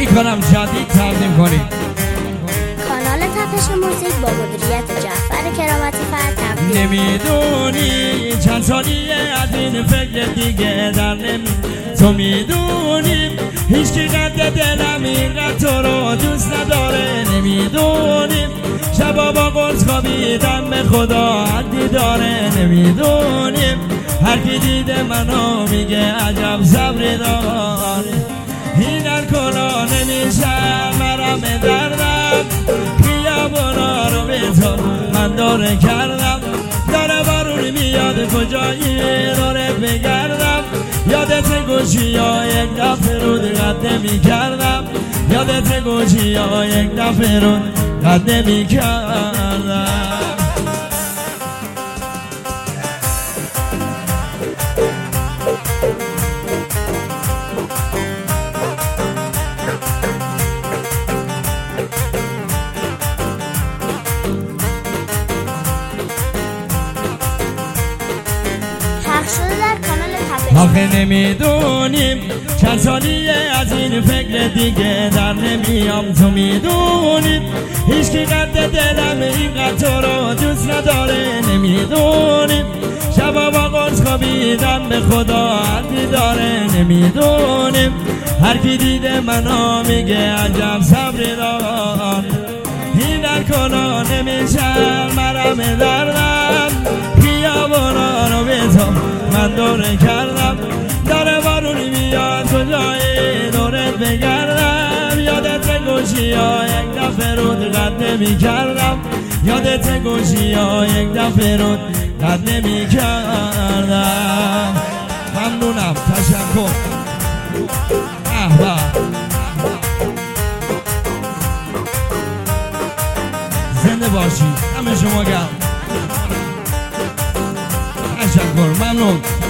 میکنم جدید تقدیم کنیم. کانال تپش موزیک با مدیریت جعفر کرامتی فرد تقدیم. نمیدونی چند سالیه از این فکر دیگه در تو میدونی هیچ کی قد دلم اینقدر تو رو دوست نداره. نمیدونی شبا با قرص خوابیدم به خدا حدی داره. نمیدونی هر کی دیده منو میگه عجب صبری داره. این الکلا نمیشه مرم دردم، خیابونا رو به تو من داره کردم. داره بارون میاد کجایی داره بگردم. یادت گوشی ها یک دفعه رود قد نمی کردم. یادت گوشی ها یک دفعه رود قد نمی کردم. آخه نمیدونیم چند سالیه از این فکر دیگه در نمیام. تو میدونیم هیچ کی قد دلم اینقدر تو رو دوست نداره. نمیدونیم شبا با قرص خوابیدن به خدا حدی داره. نمیدونیم هر کی دیده منو میگه عجب صبری داره. این الکلا نمیشه مرم دردم، خیابونا رو به تو من دوره کردم. داره بارونی میاد کجایی دورت بگردم. یادت گوشی ها یک دفعه رود قد نمی کردم. یادت گوشی ها یک دفعه رود قد نمی کردم. ممنونم، تشکر. زنده باشید، همه شما گرم. تشکر، ممنون.